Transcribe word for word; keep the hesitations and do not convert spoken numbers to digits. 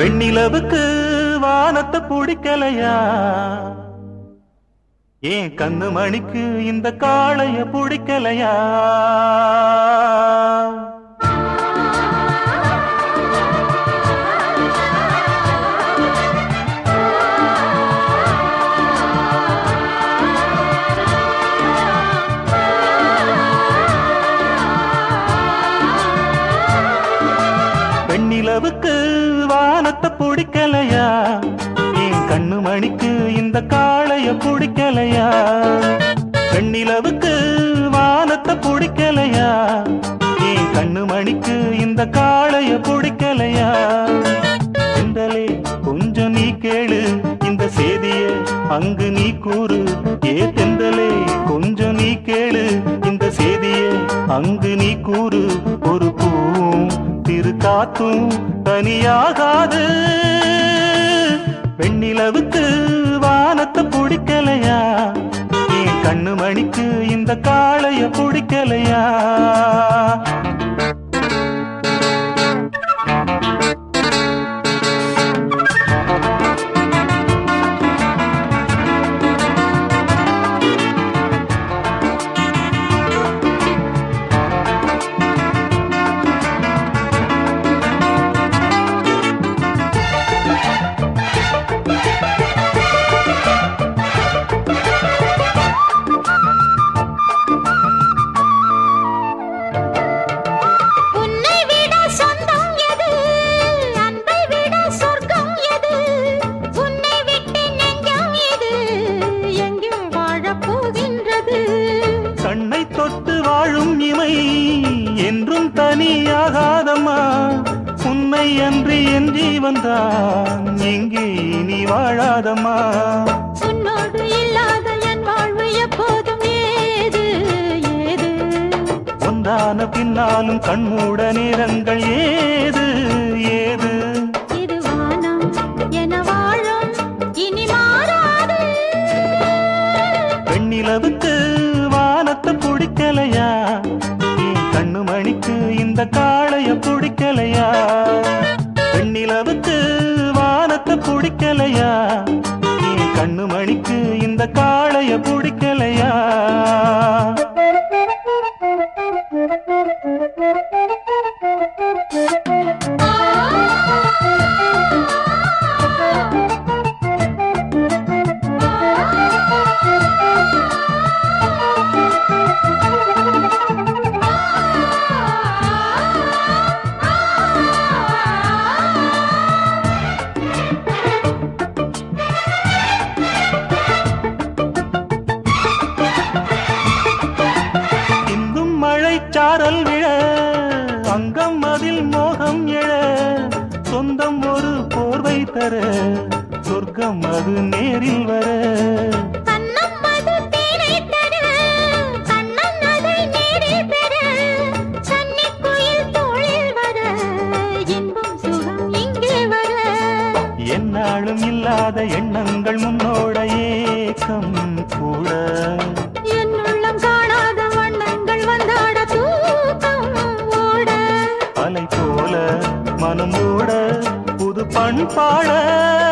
வெண்ணிலவுக்கு வானத்தை பிடிக்கலையா? ஏன் கண்ணு மணிக்கு இந்த காளைய பிடிக்கலையா? வெண்ணிலவுக்கு வானத்தை பிடிக்கலையா? என் கண்ணு மணிக்கு இந்த காளைய பிடிக்கலையா? வெண்ணிலவுக்கு வானத்தை பிடிக்கலையா? என் கண்ணு மணிக்கு இந்த காளைய பிடிக்கலையா? செந்தலே கொஞ்சம் நீ கேளு இந்த செய்திய அங்கு நீ கூறு. ஏ தெந்தலே கொஞ்சம் நீ கேளு இந்த செய்திய அங்கு நீ கூறு. ஒரு பூவும் திரு காத்தும் தனியாகாது. வெண்ணிலவுக்கு வானத்தை பிடிக்கலையா? என் கண்ணு மணிக்கு இந்த காளைய பிடிக்கலையா? கண்ணை தொட்டு வாழும் இமை என்றும் தனியாகாதம்மா. உன்னை அன்றி என் ஜீவன்தான் எங்கே நீ வாழாதம்மா. உன்னோடு இல்லாத என் வாழ்வு எப்போதும் ஏது ஏது. ஒன்றான பின்னாலும் கண்மூட நேரங்கள் ஏது ஏது. இது வானம் என வாழும் இனி மாறாது. வெண்ணிலவுக்கு வானத்தை பிடிக்கலையா? என் கண்ணு மணிக்கு இந்த காளைய பிடிக்கலையா? வெண்ணிலவுக்கு வானத்தை பிடிக்கலையா? என் கண்ணு மணிக்கு இந்த காளைய பிடிக்கலையா? சாரல் விழ அங்கம் அதில் மோகம் எழ. சொந்தம் ஒரு போர்வை தர சொர்க்கம் அது நேரில் வர. கண்ணம் அது தேனை தர கண்ணன் அதை நேரில் பெற. கன்னிக் குயில் தோளில் வர இன்பம் சுகம் இங்கே வர. என்னாலும் இல்லாத எண்ணங்கள் முன்னோட ஏக்கம் கூட. என்னுள்ளம் காணாத வண்ணங்கள் வந்தாட தூக்கம் ஓட. அலை போல மனம் ஓட புது பண்பாட.